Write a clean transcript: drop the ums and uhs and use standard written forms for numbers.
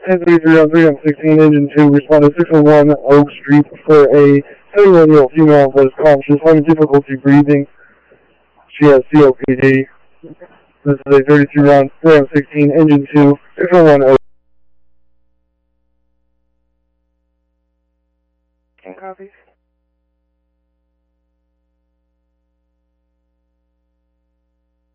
1033 on 3 on 16, engine 2, responded 601 Oak Street for a 71-year-old female that is conscious, having difficulty breathing. She has COPD. This is a 33 on 3 on 16, engine 2, 601 Oak. Can copy.